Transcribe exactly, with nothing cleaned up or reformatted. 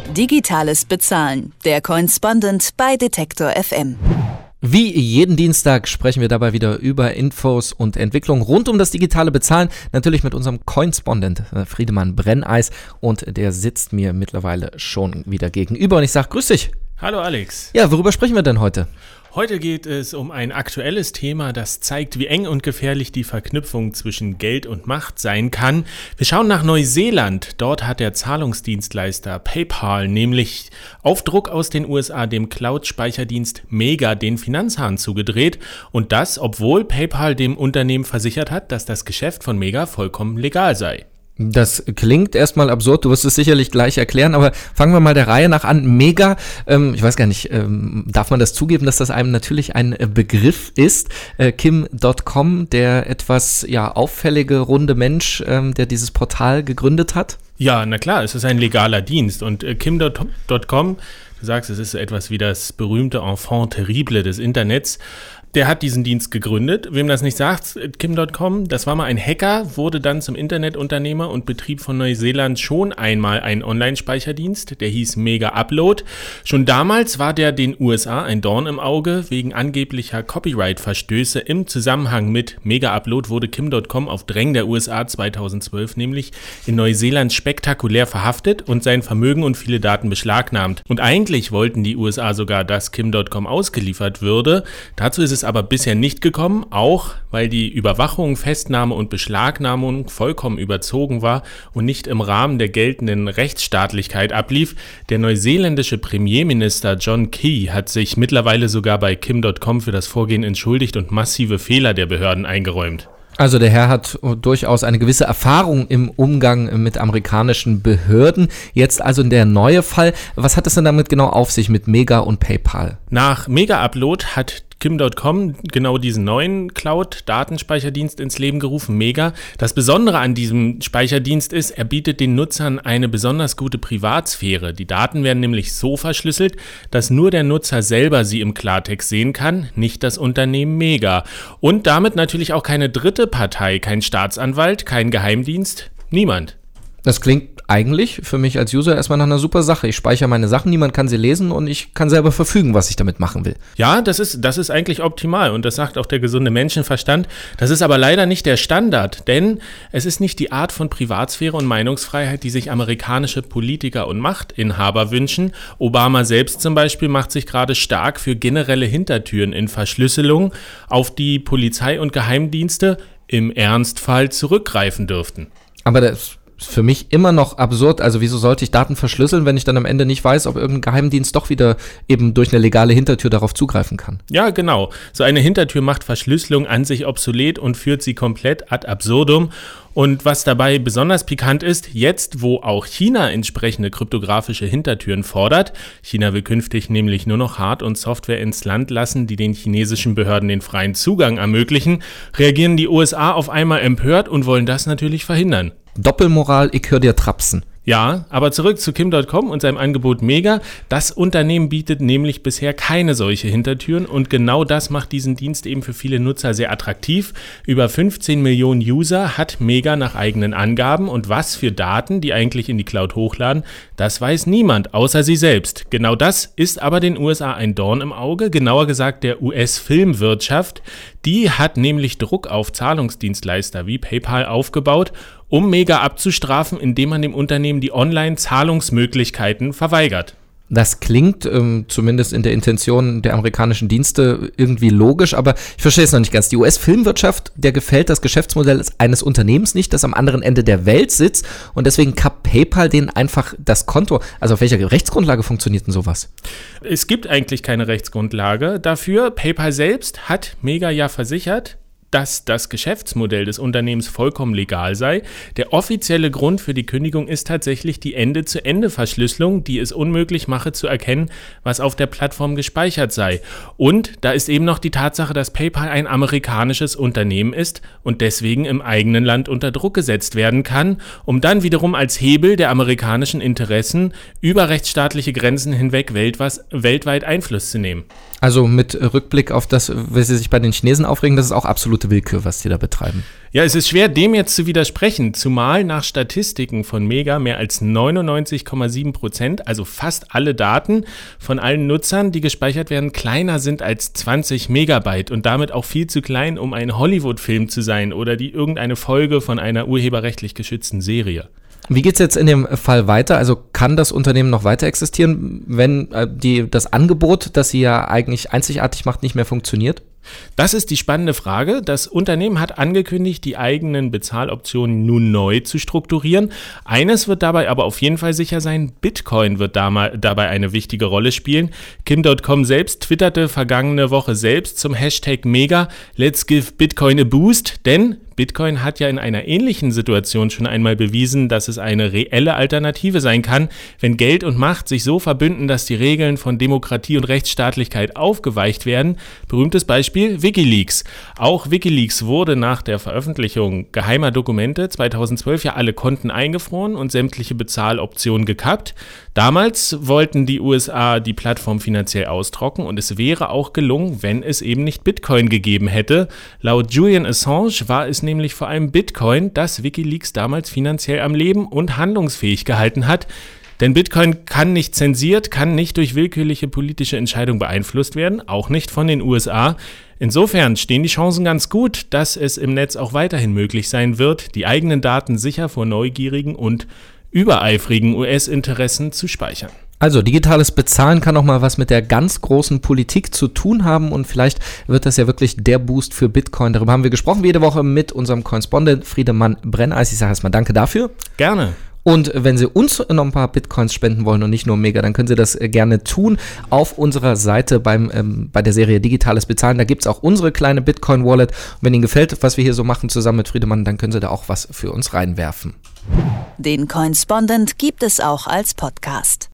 Digitales Bezahlen. Der Coinspondent bei Detektor F M. Wie jeden Dienstag sprechen wir dabei wieder über Infos und Entwicklung rund um das digitale Bezahlen. Natürlich mit unserem Coinspondent Friedemann Brenneis, und der sitzt mir mittlerweile schon wieder gegenüber. Und ich sage, grüß dich. Hallo Alex. Ja, worüber sprechen wir denn heute? Heute geht es um ein aktuelles Thema, das zeigt, wie eng und gefährlich die Verknüpfung zwischen Geld und Macht sein kann. Wir schauen nach Neuseeland. Dort hat der Zahlungsdienstleister PayPal nämlich auf Druck aus den U S A dem Cloud-Speicherdienst Mega den Finanzhahn zugedreht. Und das, obwohl PayPal dem Unternehmen versichert hat, dass das Geschäft von Mega vollkommen legal sei. Das klingt erstmal absurd, du wirst es sicherlich gleich erklären, aber fangen wir mal der Reihe nach an. Mega, ähm, ich weiß gar nicht, ähm, darf man das zugeben, dass das einem natürlich ein äh, Begriff ist? Äh, Kim Punkt com, der etwas ja auffällige, runde Mensch, ähm, der dieses Portal gegründet hat? Ja, na klar, es ist ein legaler Dienst, und äh, Kim Punkt com, du sagst, es ist so etwas wie das berühmte Enfant terrible des Internets. Der hat diesen Dienst gegründet. Wem das nicht sagt, Kim Punkt com, das war mal ein Hacker, wurde dann zum Internetunternehmer und betrieb von Neuseeland schon einmal einen Online-Speicherdienst, der hieß Mega Upload. Schon damals war der den U S A ein Dorn im Auge. Wegen angeblicher Copyright-Verstöße im Zusammenhang mit Mega Upload wurde Kim Punkt com auf Drängen der U S A zweitausendzwölf nämlich in Neuseeland spektakulär verhaftet und sein Vermögen und viele Daten beschlagnahmt. Und eigentlich wollten die U S A sogar, dass Kim Punkt com ausgeliefert würde. Dazu ist es aber bisher nicht gekommen, auch weil die Überwachung, Festnahme und Beschlagnahmung vollkommen überzogen war und nicht im Rahmen der geltenden Rechtsstaatlichkeit ablief. Der neuseeländische Premierminister John Key hat sich mittlerweile sogar bei Kim Punkt com für das Vorgehen entschuldigt und massive Fehler der Behörden eingeräumt. Also der Herr hat durchaus eine gewisse Erfahrung im Umgang mit amerikanischen Behörden. Jetzt also der neue Fall. Was hat es denn damit genau auf sich mit Mega und PayPal? Nach Mega Upload hat Kim Punkt com genau diesen neuen Cloud-Datenspeicherdienst ins Leben gerufen, Mega. Das Besondere an diesem Speicherdienst ist, er bietet den Nutzern eine besonders gute Privatsphäre. Die Daten werden nämlich so verschlüsselt, dass nur der Nutzer selber sie im Klartext sehen kann, nicht das Unternehmen Mega. Und damit natürlich auch keine dritte Partei, kein Staatsanwalt, kein Geheimdienst, niemand. Das klingt eigentlich für mich als User erstmal nach einer super Sache. Ich speichere meine Sachen, niemand kann sie lesen und ich kann selber verfügen, was ich damit machen will. Ja, das ist, das ist eigentlich optimal, und das sagt auch der gesunde Menschenverstand. Das ist aber leider nicht der Standard, denn es ist nicht die Art von Privatsphäre und Meinungsfreiheit, die sich amerikanische Politiker und Machtinhaber wünschen. Obama selbst zum Beispiel macht sich gerade stark für generelle Hintertüren in Verschlüsselung, auf die Polizei und Geheimdienste im Ernstfall zurückgreifen dürften. Aber das ist für mich immer noch absurd. Also wieso sollte ich Daten verschlüsseln, wenn ich dann am Ende nicht weiß, ob irgendein Geheimdienst doch wieder eben durch eine legale Hintertür darauf zugreifen kann? Ja, genau. So eine Hintertür macht Verschlüsselung an sich obsolet und führt sie komplett ad absurdum. Und was dabei besonders pikant ist, jetzt, wo auch China entsprechende kryptografische Hintertüren fordert, China will künftig nämlich nur noch Hard- und Software ins Land lassen, die den chinesischen Behörden den freien Zugang ermöglichen, reagieren die U S A auf einmal empört und wollen das natürlich verhindern. Doppelmoral, ich hör dir trapsen. Ja, aber zurück zu Kim Punkt com und seinem Angebot Mega. Das Unternehmen bietet nämlich bisher keine solche Hintertüren, und genau das macht diesen Dienst eben für viele Nutzer sehr attraktiv. Über fünfzehn Millionen User hat Mega nach eigenen Angaben, und was für Daten die eigentlich in die Cloud hochladen, das weiß niemand, außer sie selbst. Genau das ist aber den U S A ein Dorn im Auge, genauer gesagt der U S-Filmwirtschaft. Die hat nämlich Druck auf Zahlungsdienstleister wie PayPal aufgebaut, um Mega abzustrafen, indem man dem Unternehmen die Online-Zahlungsmöglichkeiten verweigert. Das klingt ähm, zumindest in der Intention der amerikanischen Dienste irgendwie logisch, aber ich verstehe es noch nicht ganz. Die U S-Filmwirtschaft, der gefällt das Geschäftsmodell eines Unternehmens nicht, das am anderen Ende der Welt sitzt, und deswegen kappt PayPal denen einfach das Konto. Also auf welcher Rechtsgrundlage funktioniert denn sowas? Es gibt eigentlich keine Rechtsgrundlage dafür. PayPal selbst hat Mega ja versichert, dass das Geschäftsmodell des Unternehmens vollkommen legal sei. Der offizielle Grund für die Kündigung ist tatsächlich die Ende-zu-Ende-Verschlüsselung, die es unmöglich mache zu erkennen, was auf der Plattform gespeichert sei. Und da ist eben noch die Tatsache, dass PayPal ein amerikanisches Unternehmen ist und deswegen im eigenen Land unter Druck gesetzt werden kann, um dann wiederum als Hebel der amerikanischen Interessen über rechtsstaatliche Grenzen hinweg weltweit Einfluss zu nehmen. Also mit Rückblick auf das, wie sie sich bei den Chinesen aufregen, das ist auch absolut absolute Willkür, was die da betreiben. Ja, es ist schwer, dem jetzt zu widersprechen, zumal nach Statistiken von Mega mehr als neunundneunzig Komma sieben Prozent, also fast alle Daten von allen Nutzern, die gespeichert werden, kleiner sind als zwanzig Megabyte und damit auch viel zu klein, um ein Hollywood-Film zu sein oder die irgendeine Folge von einer urheberrechtlich geschützten Serie. Wie geht's jetzt in dem Fall weiter? Also kann das Unternehmen noch weiter existieren, wenn äh, die, das Angebot, das sie ja eigentlich einzigartig macht, nicht mehr funktioniert? Das ist die spannende Frage. Das Unternehmen hat angekündigt, die eigenen Bezahloptionen nun neu zu strukturieren. Eines wird dabei aber auf jeden Fall sicher sein, Bitcoin wird dabei eine wichtige Rolle spielen. Kim Punkt com selbst twitterte vergangene Woche selbst zum Hashtag Mega, let's give Bitcoin a boost, denn Bitcoin hat ja in einer ähnlichen Situation schon einmal bewiesen, dass es eine reelle Alternative sein kann, wenn Geld und Macht sich so verbünden, dass die Regeln von Demokratie und Rechtsstaatlichkeit aufgeweicht werden. Berühmtes Beispiel WikiLeaks. Auch WikiLeaks wurde nach der Veröffentlichung geheimer Dokumente zweitausendzwölf ja alle Konten eingefroren und sämtliche Bezahloptionen gekappt. Damals wollten die U S A die Plattform finanziell austrocknen und es wäre auch gelungen, wenn es eben nicht Bitcoin gegeben hätte. Laut Julian Assange war es nämlich vor allem Bitcoin, das WikiLeaks damals finanziell am Leben und handlungsfähig gehalten hat. Denn Bitcoin kann nicht zensiert, kann nicht durch willkürliche politische Entscheidungen beeinflusst werden, auch nicht von den U S A. Insofern stehen die Chancen ganz gut, dass es im Netz auch weiterhin möglich sein wird, die eigenen Daten sicher vor neugierigen und übereifrigen U S-Interessen zu speichern. Also digitales Bezahlen kann auch mal was mit der ganz großen Politik zu tun haben und vielleicht wird das ja wirklich der Boost für Bitcoin. Darüber haben wir gesprochen jede Woche mit unserem Korrespondent Friedemann Brenneis. Ich sage erstmal danke dafür. Gerne. Und wenn Sie uns noch ein paar Bitcoins spenden wollen und nicht nur Mega, dann können Sie das gerne tun auf unserer Seite beim, ähm, bei der Serie Digitales Bezahlen. Da gibt es auch unsere kleine Bitcoin-Wallet. Und wenn Ihnen gefällt, was wir hier so machen zusammen mit Friedemann, dann können Sie da auch was für uns reinwerfen. Den Correspondent gibt es auch als Podcast.